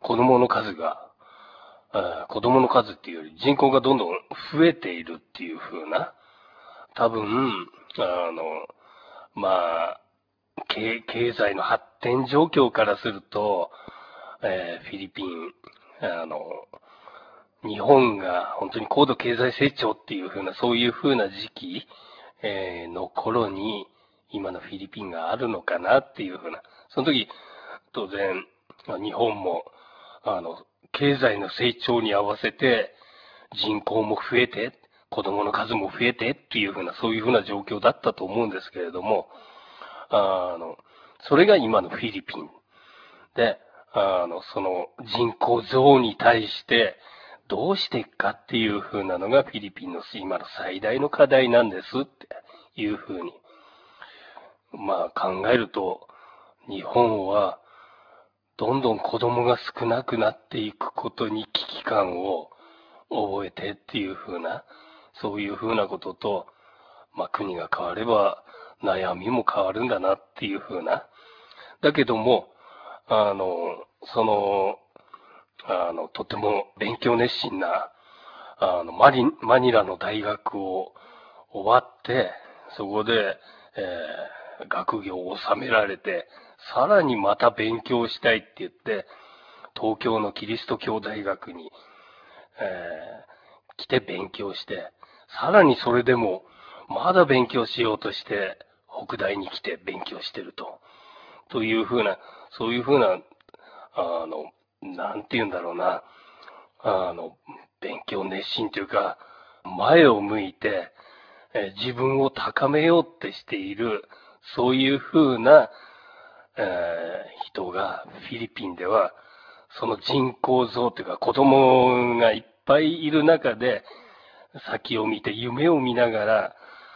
子供の数が、子供の数っていうより人口がどんどん増えているっていう風な、多分、あの、まあ、経経済の発展状況からすると、えーフィリピン、あの、日本が本当に高度経済成長っていう風な、そういう風な時期、えーの頃に、今のフィリピンがあるのかなっていう風な、その時、当然、日本も、あの、経済の成長に合わせて、人口も増えて、子供の数も増えてっていう風な、そういう風な状況だったと思うんですけれども、あの、それが今のフィリピンで、あの、その人口増に対してどうしていくかっていう風なのがフィリピンの今の最大の課題なんですっていう風に、まあ考えると、日本はどんどん子供が少なくなっていくことに危機感を覚えてっていう風な、そういう風なことと、まあ国が変われば悩みも変わるんだなっていう風な。だけども、あの、その、あの、とても勉強熱心な、あの、マリ、マニラの大学を終わって、そこで、えー、学業を収められて、さらにまた勉強したいって言って、東京のキリスト教大学に、えー、来て勉強して、さらにそれでも、まだ勉強しようとして、北大に来て勉強してると。というふうな、そういうふうな、あの、なんて言うんだろうな、あの、勉強熱心というか、前を向いて、えー自分を高めようってしている、そういうふうな、えー人がフィリピンでは、その人口増というか子供がいっぱいいる中で、先を見て夢を見ながら、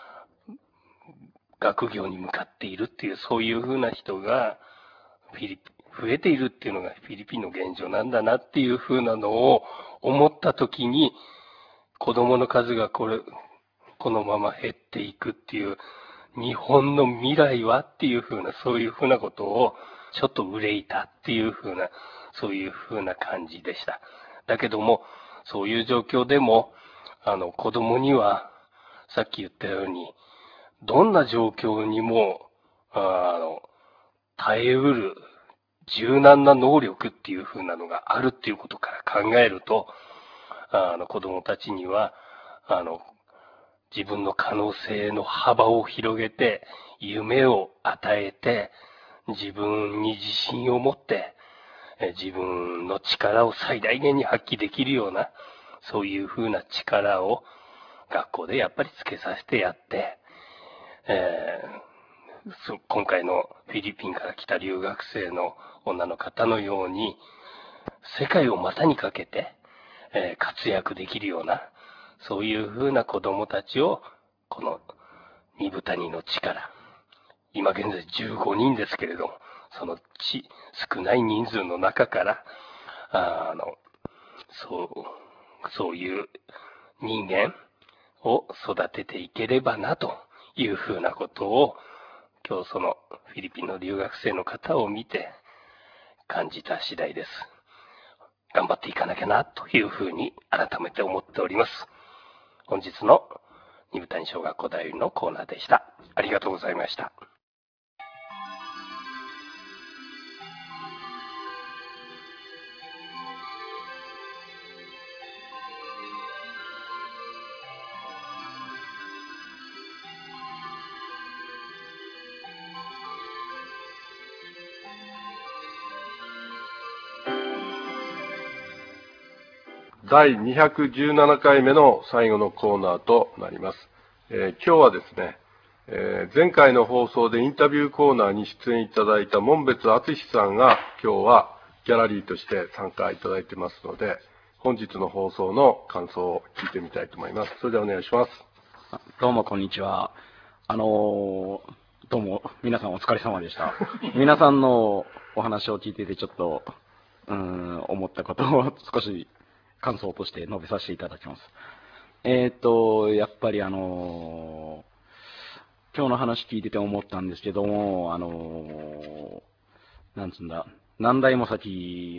学業に向かっているっていう、そういうふうな人が、フィリピン、増えているっていうのがフィリピンの現状なんだなっていうふうなのを思ったときに、子供の数がこれ、このまま減っていくっていう、日本の未来はっていうふうな、そういうふうなことを、ちょっと憂いたっていうふうな、そういうふうな感じでした。だけども、そういう状況でも、あの、子供には、さっき言ったように、どんな状況にも、あの、耐えうる柔軟な能力っていう風なのがあるっていうことから考えると、あの、子供たちには、あの、自分の可能性の幅を広げて、夢を与えて、自分に自信を持って、え自分の力を最大限に発揮できるような、そういう風な力を学校でやっぱりつけさせてやって、えーそ今回のフィリピンから来た留学生の女の方のように、世界を股にかけて、えー活躍できるような、そういう風な子供たちを、この二部谷の力、今現在じゅうごにんですけれども、そのち少ない人数の中から、あの、そう、そういう人間を育てていければなというふうなことを、今日そのフィリピンの留学生の方を見て感じた次第です。頑張っていかなきゃなというふうに改めて思っております。本日の二部谷小学校だよりのコーナーでした。ありがとうございました。 だいにひゃくじゅうななかいめの最後のコーナーとなります。えー今日はですね、えー前回の放送でインタビューコーナーに出演いただいた門別敦さんが今日はギャラリーとして参加いただいてますので、本日の放送の感想を聞いてみたいと思います。それではお願いします。 どうもこんにちは。あのーどうも皆さんお疲れ様でした。皆さんのお話を聞いていてちょっとうーん思ったことを少し感想として述べさせていただきます。えっとやっぱりあのー今日の話聞いてて思ったんですけども、あのーなんつうんだ、何代も先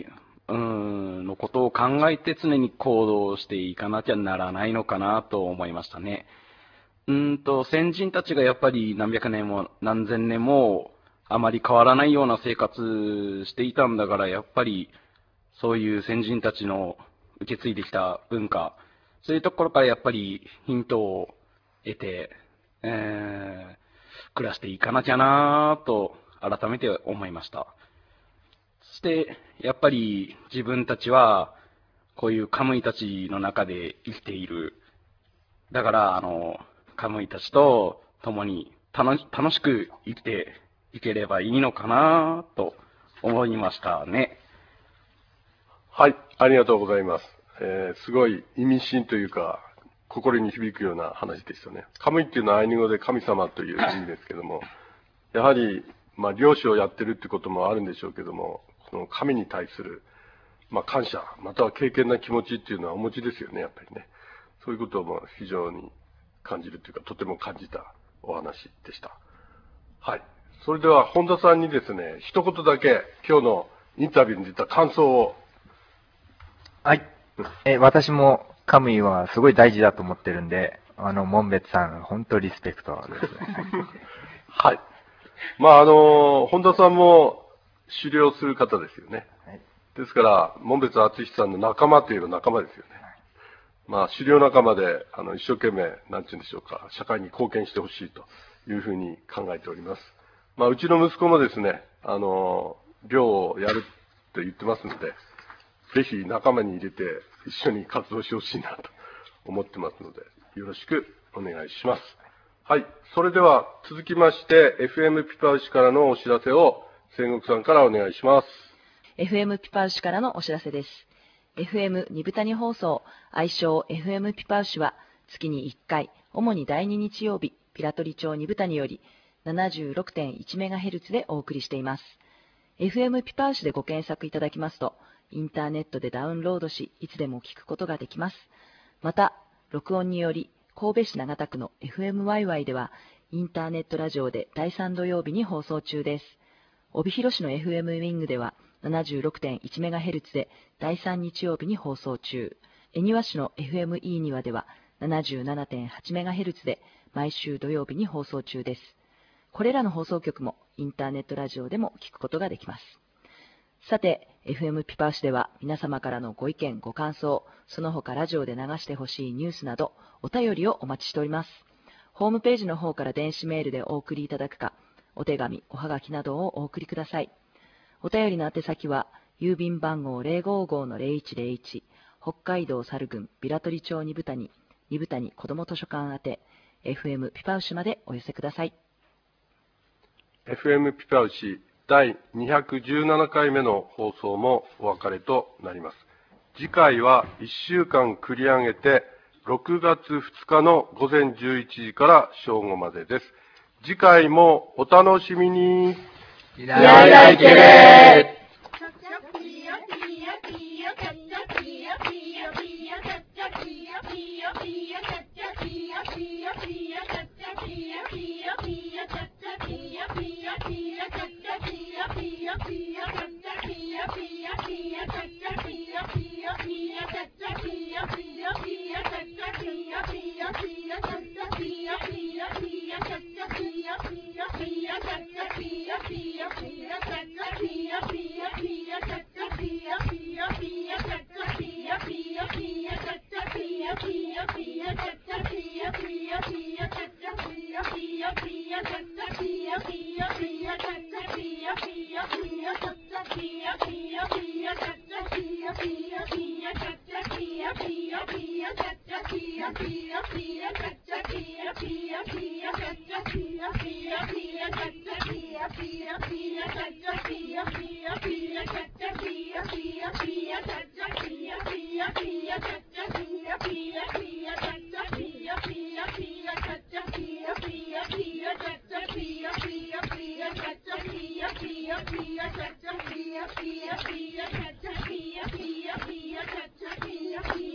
うーん、のことを考えて常に行動していかなきゃならないのかなと思いましたね。うーんと、先人たちがやっぱり何百年も何千年もあまり変わらないような生活していたんだから、やっぱりそういう先人たちの受け継いできた文化、そういうところからやっぱりヒントを得て、えー、暮らしていかなきゃなと改めて思いました。そして、やっぱり自分たちはこういうカムイたちの中で生きている。だから、あの、カムイたちと共に楽し、楽しく生きていければいいのかなと思いましたね。 はい、ありがとうございます。えー、すごい意味深というか、心に響くような話でしたね。カムイっていうのはアイヌ語で神様という意味ですけども、やはり、まあ、漁師をやってるってこともあるんでしょうけども、その神に対する、まあ、感謝、または敬虔な気持ちっていうのはお持ちですよね、やっぱりね。そういうことも非常に感じるというか、とても感じたお話でした。はい。それでは、本田さんにですね、一言だけ今日のインタビューに出た感想を。 はい。え、私もカムイはすごい大事だと思ってるんで、あの、門別さん、本当リスペクトですね。 はい。まあ、あの、本田さんも狩猟する方ですよね。はい、ですから、門別敦さんの仲間といえば仲間ですよね。はい、まあ、狩猟仲間で、あの、一生懸命、なんて言うんでしょうか、社会に貢献してほしいというふうに考えております。まあ、うちの息子もですね、あの、猟をやると言ってますので、ぜひ仲間に入れて一緒に活動してほしいなと思ってますので、よろしくお願いします。はい。それでは続きまして、エフエム ピパウシからのお知らせを仙国さんからお願いします。 エフエム ピパウシからのお知らせです。エフエム ニブタニ放送、愛称 エフエム ピパウシは月にいっかい、主にだいに日曜日、ピラトリ町ニブタニより ななじゅうろくてんいちメガヘルツ でお送りしています。エフエム ピパウシでご検索いただきますと、インターネットでダウンロードし、いつでも聞くことができます。また、録音により、神戸市長田区の エフエムワイワイ では、インターネットラジオでだいさん土曜日に放送中です。帯広市の エフエム ウィングでは ななじゅうろくてんいちメガヘルツ でだいさん日曜日に放送中。恵庭市の エフエムイーにわでは ななじゅうななてんはちメガヘルツ で毎週土曜日に放送中です。これらの放送局もインターネットラジオでも聞くことができます。さて、エフエム ピパウシでは皆様からのご意見、ご感想、その他ラジオで流してほしいニュースなど、お便りをお待ちしております。ホームページの方から電子メールでお送りいただくか、お手紙、おはがきなどをお送りください。お便りの宛先は、郵便番号 ゼロごーごーのゼロいちゼロいち、北海道猿郡ビラトリ町二部谷、二部谷子ども図書館宛て、エフエム ピパウシまでお寄せください。 エフエム ピパウシだいにひゃくじゅうななかいめの放送もお別れとなります。次回はいっしゅうかん繰り上げてろくがつふつかのごぜんじゅういちじから正午までです。次回もお楽しみに。 いらいらいけれー。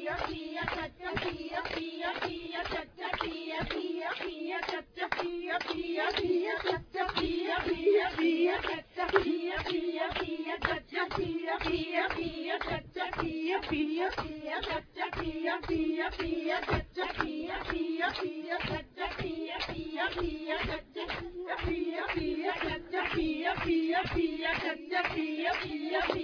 Pia, pia, pia, pia, pia, pia, pia, pia, Pia, pia, pia, pia, pia, pia, pia, pia, pia,